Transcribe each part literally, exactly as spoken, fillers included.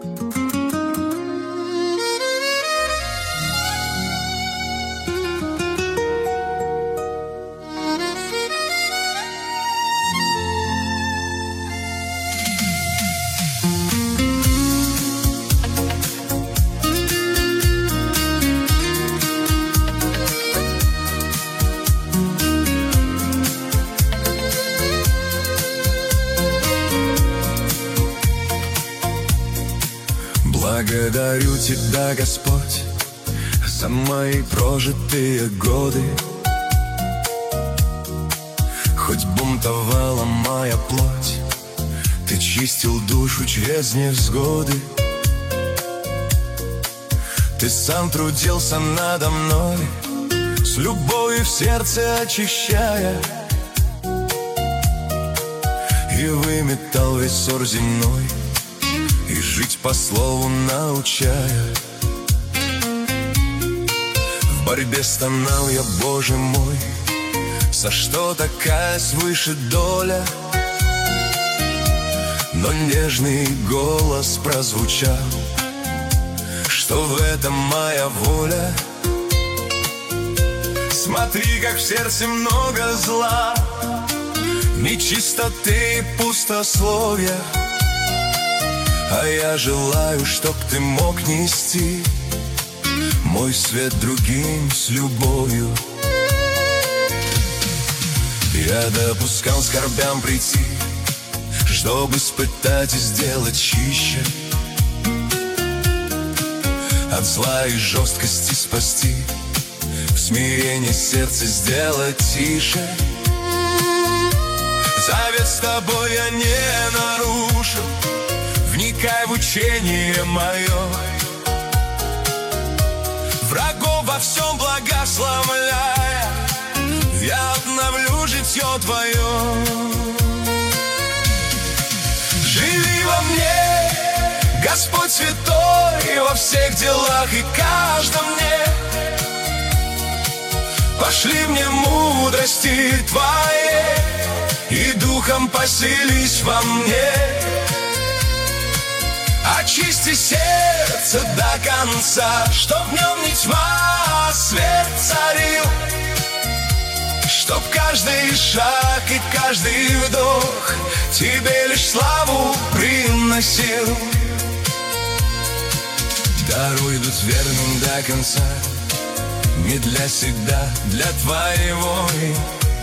Благодарю Тебя, Господь, за мои прожитые годы. Хоть бунтовала моя плоть, Ты чистил душу через невзгоды. Ты сам трудился надо мной, с любовью в сердце очищая, и выметал весь ссор земной, и жить по слову научая. В борьбе стонал я, Боже мой, за что такая свыше доля? Но нежный голос прозвучал, что в этом моя воля. Смотри, как в сердце много зла, нечистоты и пустословия, а я желаю, чтоб Ты мог нести мой свет другим с любовью. Я допускал скорбям прийти, чтобы испытать и сделать чище, от зла и жесткости спасти, в смирении сердце сделать тише. Завет с Тобой я не нарушу, вникай в учение мое, врагов во всем благословляя, я обновлю житье Твое. Живи во мне, Господь святой, во всех делах и каждом мне. Пошли мне мудрости Твоей, и духом поселись во мне. Очисти сердце до конца, чтоб в нем не тьма, а свет царил, чтоб каждый шаг и каждый вдох Тебе лишь славу приносил. Даруй будь верным до конца, не для себя, для Твоей воли,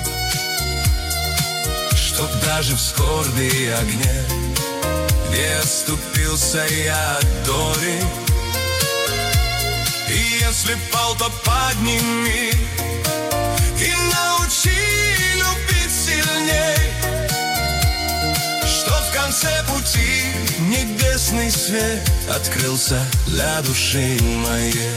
чтоб даже в скорби и огне не отступился я от доли. И если пал, то подними и научи любить сильней, чтоб в конце пути небесный свет открылся для души моей.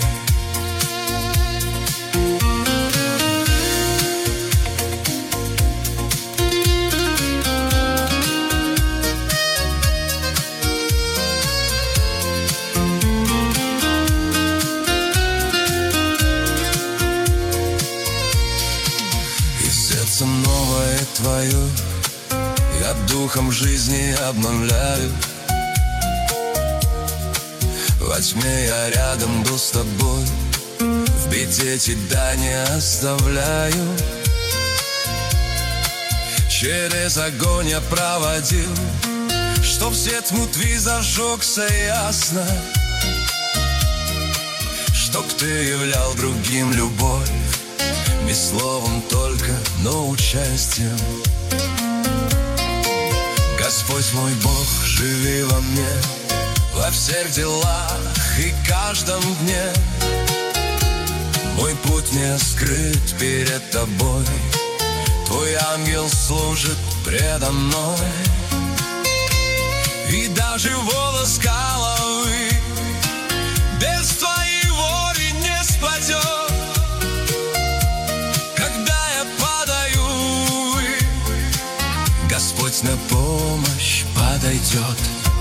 Новое Твое я духом жизни обновляю. Во тьме я рядом был с Тобой, в беде Тебя не оставляю. Через огонь я проводил, чтоб свет внутри зажегся ясно, чтоб Ты являл другим любовь, не словом только, но участием. Господь мой Бог, живи во мне, во всех делах и каждом дне. Мой путь не скрыт перед Тобой, Твой ангел служит предо мной. И даже волос головы без Твоей воли не спадет. Господь на помощь подойдет.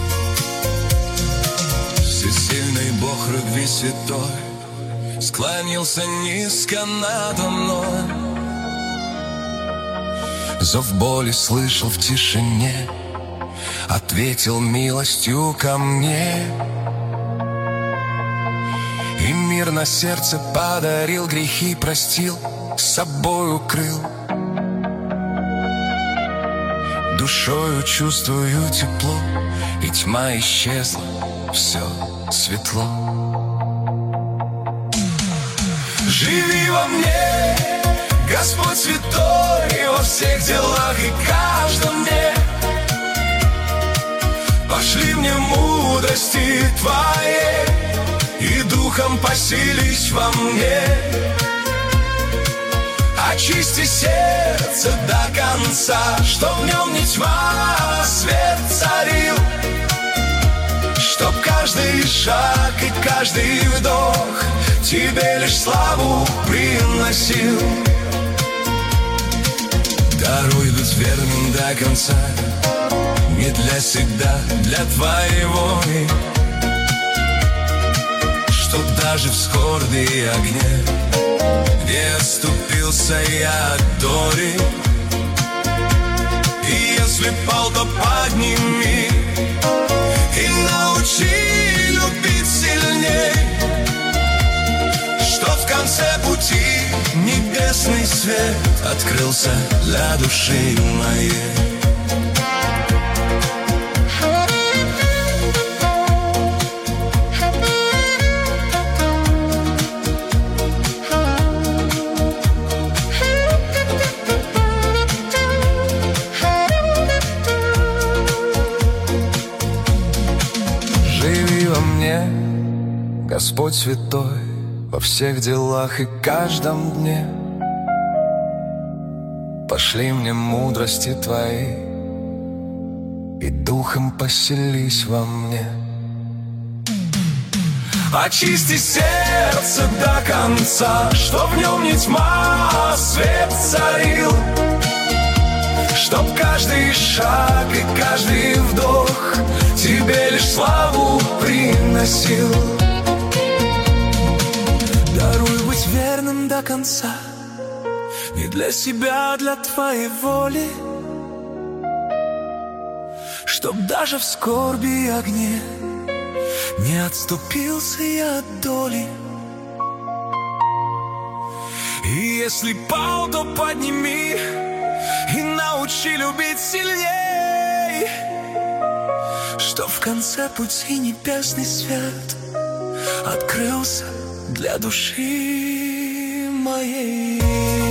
Всесильный Бог любви святой склонился низко надо мной. Зов боли слышал в тишине, ответил милостью ко мне. И мир на сердце подарил, грехи простил, с собой укрыл. Душою чувствую тепло, и тьма исчезла, все светло. Живи во мне, Господь святой, во всех делах и каждом дне. Пошли мне мудрости Твоей, и духом поселись во мне. Очисти сердце до конца, чтоб в нем не тьма, а свет царил. Чтоб каждый шаг и каждый вдох Тебе лишь славу приносил. Даруй быть верным до конца, не для себя, для Твоей воли. Чтоб даже в скорби и огне не оступился я от доли. И если пал, то подними и научи любить сильней, что в конце пути небесный свет открылся для души моей. Живи во мне, Господь святой, во всех делах и каждом дне. Пошли мне мудрости Твоей, и духом поселись во мне. Очисти сердце до конца, что в нем не тьма, а свет царил. Чтоб каждый шаг и каждый вдох Тебе лишь славу приносил. Даруй быть верным до конца, не для себя, а для Твоей воли. Чтоб даже в скорби и огне не отступился я от доли. И если пал, то подними и научи любить сильней, что в конце пути небесный свет открылся для души моей.